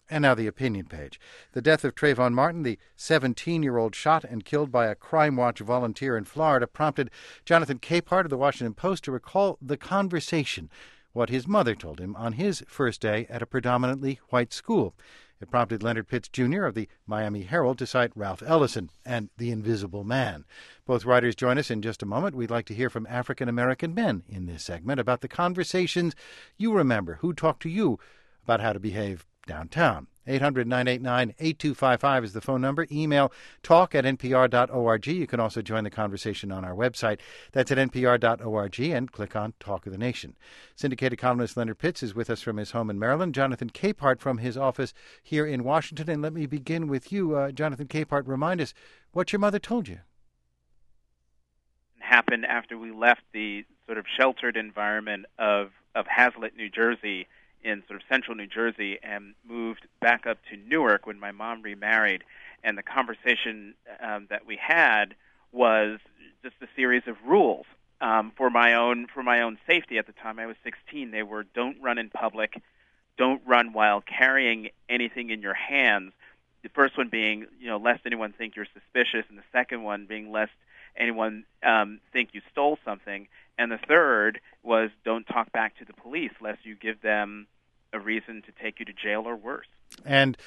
And now the opinion page. The death of Trayvon Martin, the 17-year-old shot and killed by a Crime Watch volunteer in Florida, prompted Jonathan Capehart of the Washington Post to recall the conversation, what his mother told him on his first day at a predominantly white school. It prompted Leonard Pitts Jr. of the Miami Herald to cite Ralph Ellison and The Invisible Man. Both writers join us in just a moment. We'd like to hear from African-American men in this segment about the conversations you remember, who talked to you about how to behave downtown. 800-989-8255 is the phone number. Email talk@npr.org. You can also join the conversation on our website. That's at npr.org, and click on Talk of the Nation. Syndicated columnist Leonard Pitts is with us from his home in Maryland. Jonathan Capehart from his office here in Washington. And let me begin with you, Jonathan Capehart. Remind us what your mother told you. Happened after we left the sort of sheltered environment of Hazlitt, New Jersey, in sort of central New Jersey, and moved back up to Newark when my mom remarried. And the conversation that we had was just a series of rules for my own safety. At the time I was 16, they were: don't run in public, don't run while carrying anything in your hands. The first one being, lest anyone think you're suspicious, and the second one being lest anyone think you stole something. And the third was, don't talk back to the police lest you give them a reason to take you to jail or worse. And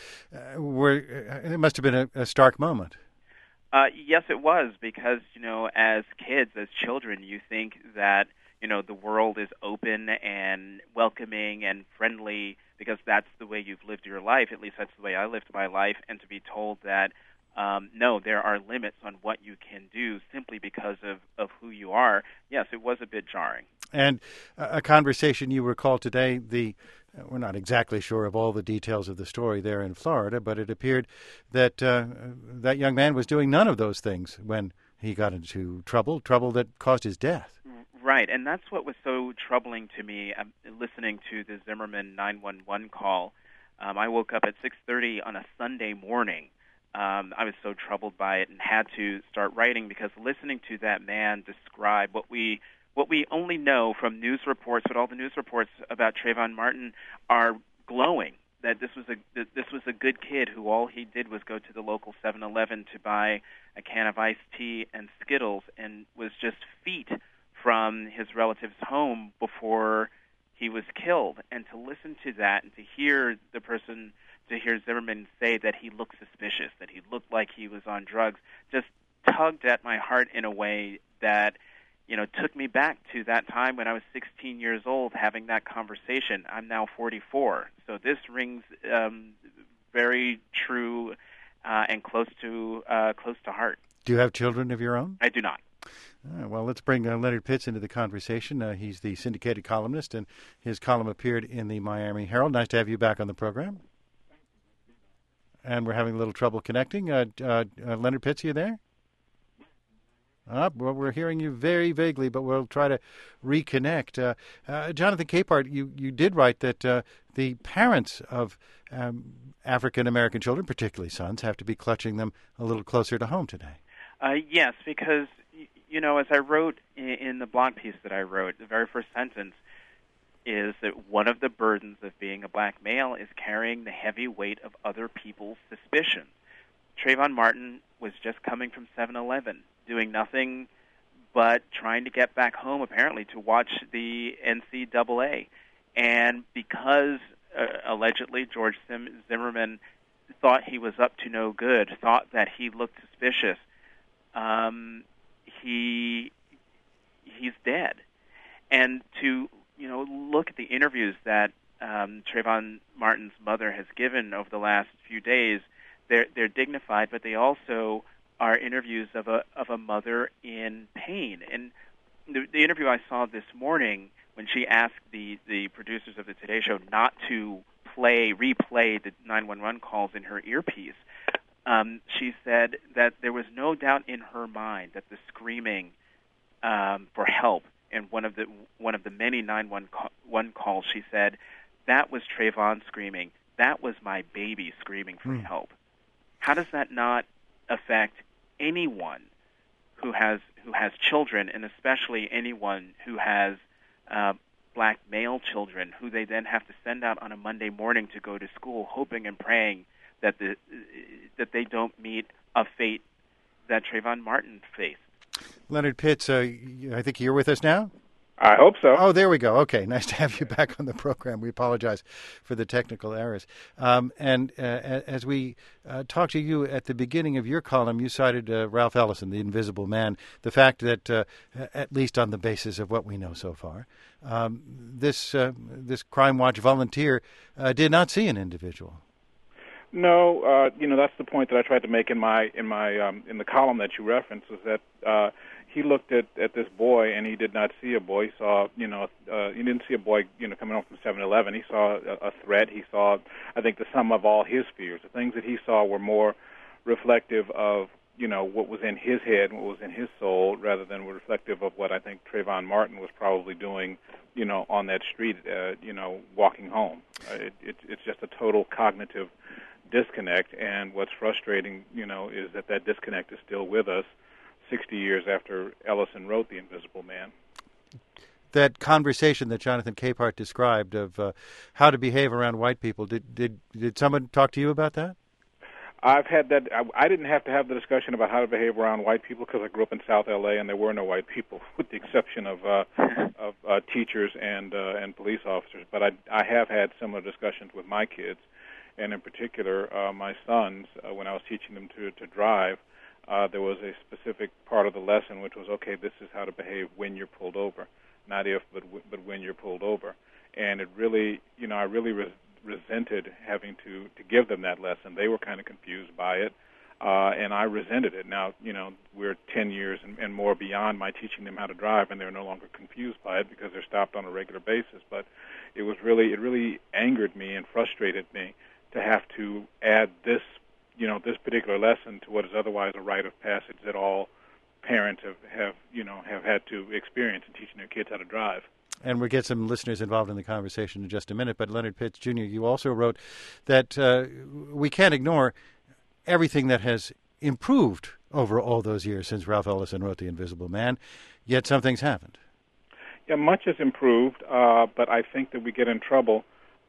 it must have been a stark moment. Yes, it was, because, as kids, as children, you think that, the world is open and welcoming and friendly because that's the way you've lived your life. At least that's the way I lived my life. And to be told that, no, there are limits on what you can do simply because of who you are, yes, it was a bit jarring. And a conversation you recall today, we're not exactly sure of all the details of the story there in Florida, but it appeared that that young man was doing none of those things when he got into trouble that caused his death. Right, and that's what was so troubling to me, listening to the Zimmerman 911 call. I woke up at 6:30 on a Sunday morning. I was so troubled by it and had to start writing, because listening to that man describe what we only know from news reports, but all the news reports about Trayvon Martin are glowing. That this was a good kid who all he did was go to the local 7-Eleven to buy a can of iced tea and Skittles, and was just feet from his relative's home before he was killed. And to listen to that and to hear Zimmerman say that he looked suspicious, that he looked like he was on drugs, just tugged at my heart in a way that took me back to that time when I was 16 years old having that conversation. I'm now 44. So this rings very true and close to heart. Do you have children of your own? I do not. Well, let's bring Leonard Pitts into the conversation. He's the syndicated columnist, and his column appeared in the Miami Herald. Nice to have you back on the program. And we're having a little trouble connecting. Leonard Pitts, are you there? Well, we're hearing you very vaguely, but we'll try to reconnect. Jonathan Capehart, you did write that the parents of African-American children, particularly sons, have to be clutching them a little closer to home today. Yes, because, as I wrote in the blog piece that I wrote, the very first sentence is that one of the burdens of being a black male is carrying the heavy weight of other people's suspicions. Trayvon Martin was just coming from 7-Eleven, doing nothing but trying to get back home, apparently, to watch the NCAA. And because, allegedly, George Zimmerman thought he was up to no good, thought that he looked suspicious, he's dead. And to look at the interviews that Trayvon Martin's mother has given over the last few days, they're dignified, but they also are interviews of a mother in pain. And the interview I saw this morning, when she asked the producers of the Today Show not to replay the 911 calls in her earpiece, she said that there was no doubt in her mind that the screaming for help in one of the many 911 calls, she said, that was Trayvon screaming. That was my baby screaming for help. How does that not affect anyone who has children, and especially anyone who has black male children who they then have to send out on a Monday morning to go to school, hoping and praying that they don't meet a fate that Trayvon Martin faced. Leonard Pitts, I think you're with us now? I hope so. Oh, there we go. Okay, nice to have you back on the program. We apologize for the technical errors. As we talked to you at the beginning of your column, you cited Ralph Ellison, the Invisible Man, the fact that, at least on the basis of what we know so far, this Crime Watch volunteer did not see an individual. No, that's the point that I tried to make in the column that you referenced, was that he looked at this boy and he did not see a boy. He saw, he didn't see a boy, coming home from 7-Eleven. He saw a threat. He saw, I think, the sum of all his fears. The things that he saw were more reflective of, what was in his head, what was in his soul, rather than were reflective of what I think Trayvon Martin was probably doing, on that street, walking home. It's just a total cognitive disconnect, and what's frustrating, is that disconnect is still with us 60 years after Ellison wrote The Invisible Man. That conversation that Jonathan Capehart described of how to behave around white people, did someone talk to you about that? I've had that. I didn't have to have the discussion about how to behave around white people because I grew up in South LA and there were no white people, with the exception of teachers and police officers. But I have had similar discussions with my kids, and in particular my sons, when I was teaching them to drive. There was a specific part of the lesson which was, okay, this is how to behave when you're pulled over, not if, but when you're pulled over. And it really, I really resented having to give them that lesson. They were kind of confused by it, and I resented it. Now, we're 10 years and more beyond my teaching them how to drive, and they're no longer confused by it because they're stopped on a regular basis. But it really angered me and frustrated me to have to add this particular lesson to what is otherwise a rite of passage that all parents have had to experience in teaching their kids how to drive. And we'll get some listeners involved in the conversation in just a minute. But Leonard Pitts, Jr., you also wrote that we can't ignore everything that has improved over all those years since Ralph Ellison wrote The Invisible Man, yet some things haven't. Yeah, much has improved, but I think that we get in trouble,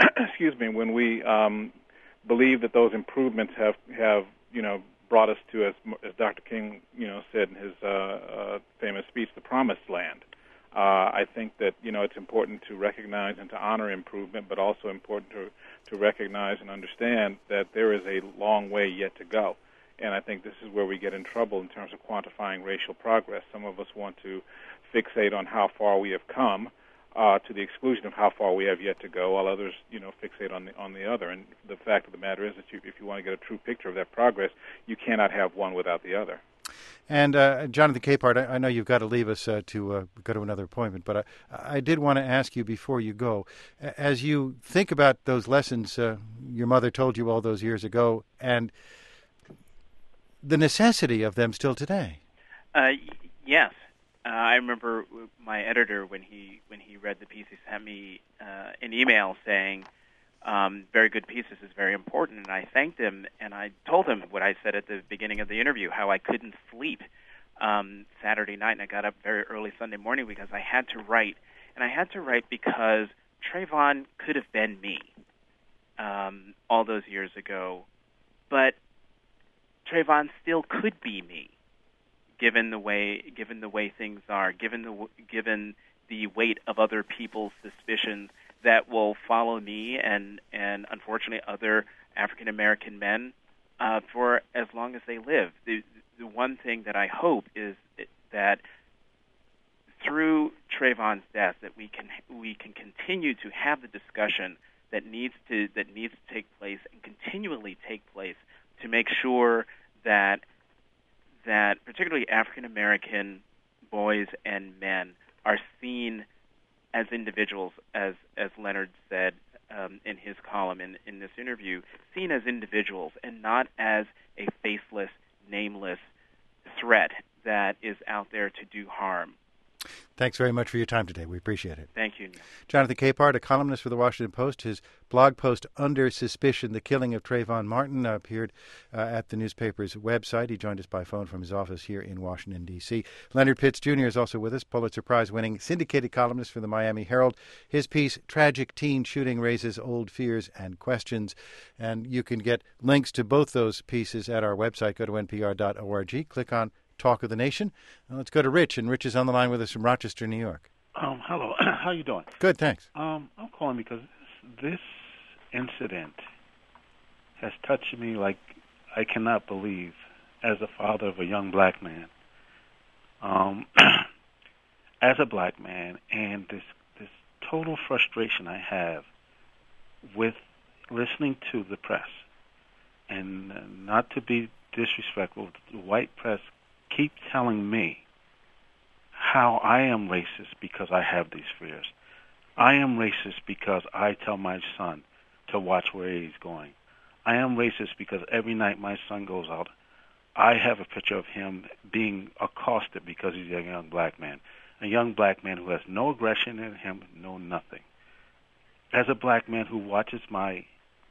when we believe that those improvements have brought us to, as Dr. King said in his famous speech, the promised land. I think that it's important to recognize and to honor improvement, but also important to recognize and understand that there is a long way yet to go. And I think this is where we get in trouble in terms of quantifying racial progress. Some of us want to fixate on how far we have come, to the exclusion of how far we have yet to go, while others, fixate on the other. And the fact of the matter is that if you want to get a true picture of that progress, you cannot have one without the other. And Jonathan Capehart, I know you've got to leave us to go to another appointment, but I did want to ask you before you go, as you think about those lessons your mother told you all those years ago, and the necessity of them still today. Yes. I remember my editor, when he read the piece, he sent me an email saying, very good piece, this is very important, and I thanked him, and I told him what I said at the beginning of the interview, how I couldn't sleep Saturday night, and I got up very early Sunday morning because I had to write, and I had to write because Trayvon could have been me all those years ago, but Trayvon still could be me. Given the way things are, given the weight of other people's suspicions that will follow me and unfortunately other African American men for as long as they live. The one thing that I hope is that through Trayvon's death, that we can continue to have the discussion that needs to take place and continually take place to make sure that particularly African American boys and men are seen as individuals, as Leonard said in his column in this interview, seen as individuals and not as a faceless, nameless threat that is out there to do harm. Thanks very much for your time today. We appreciate it. Thank you, Neil. Jonathan Capehart, a columnist for the Washington Post. His blog post, Under Suspicion, The Killing of Trayvon Martin, appeared at the newspaper's website. He joined us by phone from his office here in Washington, D.C. Leonard Pitts, Jr. is also with us, Pulitzer Prize-winning syndicated columnist for the Miami Herald. His piece, Tragic Teen Shooting Raises Old Fears and Questions. And you can get links to both those pieces at our website. Go to npr.org, click on Talk of the Nation. Let's go to Rich, and Rich is on the line with us from Rochester, New York. Hello. How you doing? Good, thanks. I'm calling because this incident has touched me like I cannot believe as a father of a young black man. As a black man, and this total frustration I have with listening to the press, and not to be disrespectful, the white press keep telling me how I am racist because I have these fears. I am racist because I tell my son to watch where he's going. I am racist because every night my son goes out, I have a picture of him being accosted because he's a young black man who has no aggression in him, no nothing. As a black man who watches my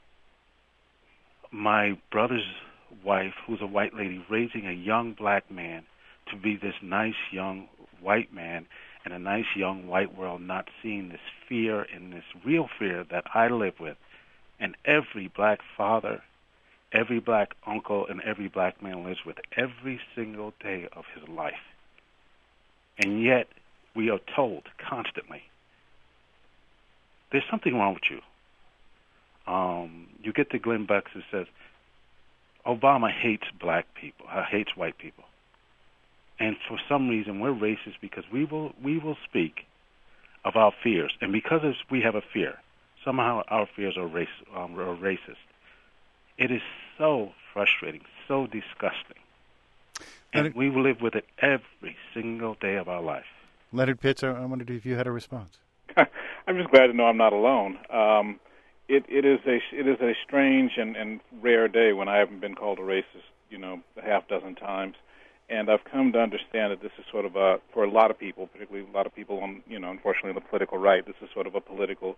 brother's wife, who's a white lady, raising a young black man to be this nice young white man in a nice young white world, not seeing this fear and this real fear that I live with, and every black father, every black uncle, and every black man lives with every single day of his life. And yet we are told constantly, there's something wrong with you. You get to Glenn Beck who says, Obama hates black people, hates white people. And for some reason, we're racist because we will speak of our fears. And because we have a fear, somehow our fears are racist. It is so frustrating, so disgusting. And we will live with it every single day of our life. Leonard Pitts, I wondered if you had a response. I'm just glad to know I'm not alone. It is a strange and rare day when I haven't been called a racist, a half dozen times, and I've come to understand that this is sort of for a lot of people, particularly a lot of people on, unfortunately, the political right. This is sort of a political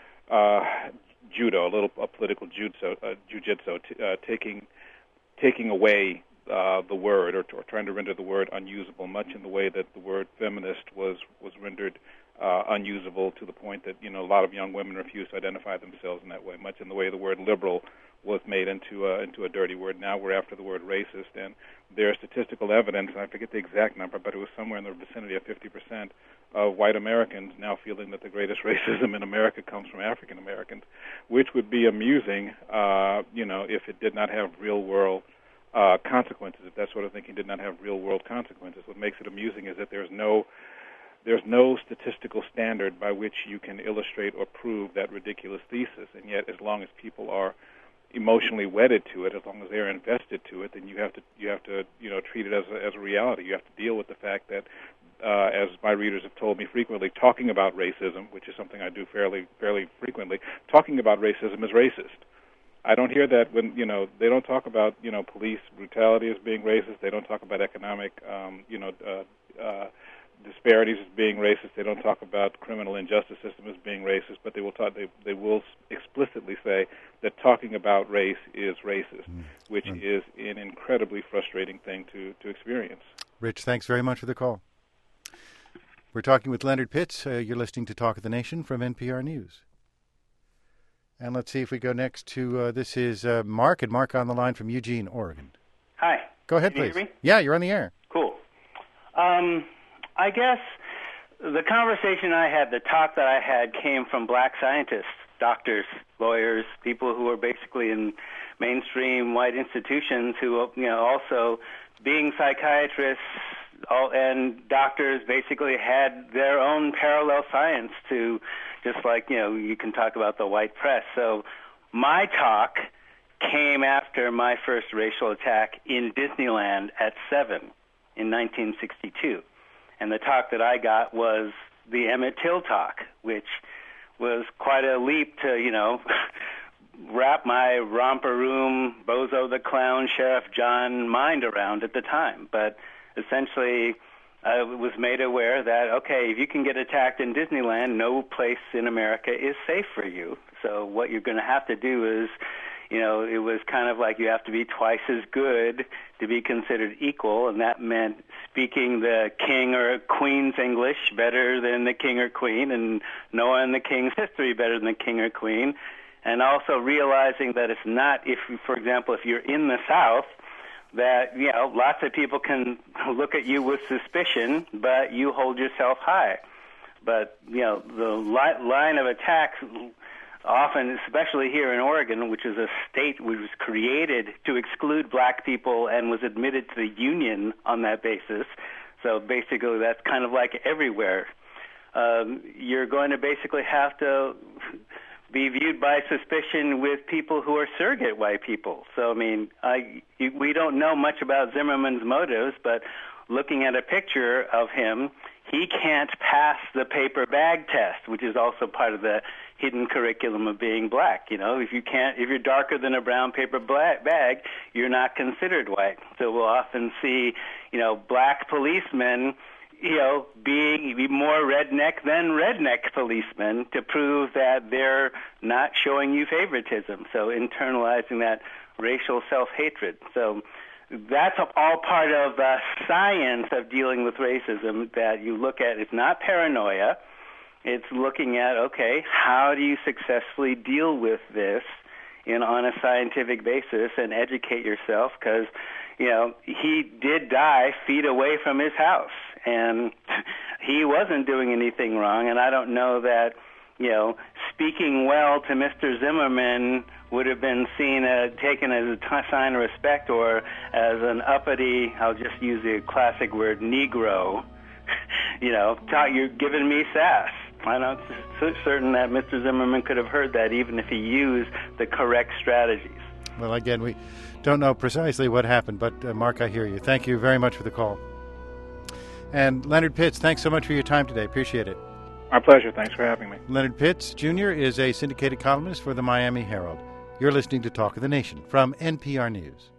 judo, a political jujitsu, taking away the word or trying to render the word unusable, much in the way that the word feminist was rendered unusable, to the point that a lot of young women refuse to identify themselves in that way, much in the way the word liberal was made into a dirty word. Now we're after the word racist, and there's statistical evidence, and I forget the exact number, but it was somewhere in the vicinity of 50% of white Americans now feeling that the greatest racism in America comes from African Americans, which would be amusing, if it did not have real world consequences. If that sort of thinking did not have real world consequences, what makes it amusing is that there's no statistical standard by which you can illustrate or prove that ridiculous thesis. And yet, as long as people are emotionally wedded to it, as long as they're invested to it, then you have to treat it as a reality. You have to deal with the fact that, as my readers have told me frequently, talking about racism, which is something I do fairly frequently, talking about racism is racist. I don't hear that when, they don't talk about, police brutality as being racist. They don't talk about economic, disparities as being racist. They don't talk about criminal injustice system as being racist, but they will explicitly say that talking about race is racist, which is an incredibly frustrating thing to experience. Rich, thanks very much for the call. We're talking with Leonard Pitts. You're listening to Talk of the Nation from NPR News. And let's see if we go next to, this is Mark, and Mark on the line from Eugene, Oregon. Hi. Go ahead, Can please. You hear me? Yeah, you're on the air. Cool. I guess the conversation I had, the talk that I had, came from black scientists, doctors, lawyers, people who are basically in mainstream white institutions who, also being psychiatrists and doctors basically had their own parallel science to, just like, you can talk about the white press. So my talk came after my first racial attack in Disneyland at 7 in 1962. And the talk that I got was the Emmett Till talk, which was quite a leap to, wrap my romper room, Bozo the Clown, Sheriff John mind around at the time. But essentially, was made aware that, okay, if you can get attacked in Disneyland, no place in America is safe for you. So what you're going to have to do is, it was kind of like you have to be twice as good to be considered equal, and that meant speaking the king or queen's English better than the king or queen, and knowing the king's history better than the king or queen, and also realizing that it's not, for example, if you're in the South, that, lots of people can look at you with suspicion, but you hold yourself high. But, the line of attack often, especially here in Oregon, which is a state which was created to exclude black people and was admitted to the Union on that basis. So basically that's kind of like everywhere. You're going to basically have to be viewed by suspicion with people who are surrogate white people. So, we don't know much about Zimmerman's motives, but looking at a picture of him, he can't pass the paper bag test, which is also part of the hidden curriculum of being black. If you're darker than a brown paper bag, you're not considered white. So we'll often see, black policemen, be more redneck than redneck policemen to prove that they're not showing you favoritism. So internalizing that racial self-hatred. So that's all part of the science of dealing with racism that you look at. It's not paranoia. It's looking at, okay, how do you successfully deal with this on a scientific basis and educate yourself? Because, he did die feet away from his house, and he wasn't doing anything wrong. And I don't know that, speaking well to Mr. Zimmerman would have been taken as a sign of respect or as an uppity, I'll just use the classic word, Negro. You're giving me sass. I'm not certain that Mr. Zimmerman could have heard that even if he used the correct strategies. Well, again, we don't know precisely what happened, but Mark, I hear you. Thank you very much for the call. And Leonard Pitts, thanks so much for your time today. Appreciate it. My pleasure. Thanks for having me. Leonard Pitts, Jr. is a syndicated columnist for the Miami Herald. You're listening to Talk of the Nation from NPR News.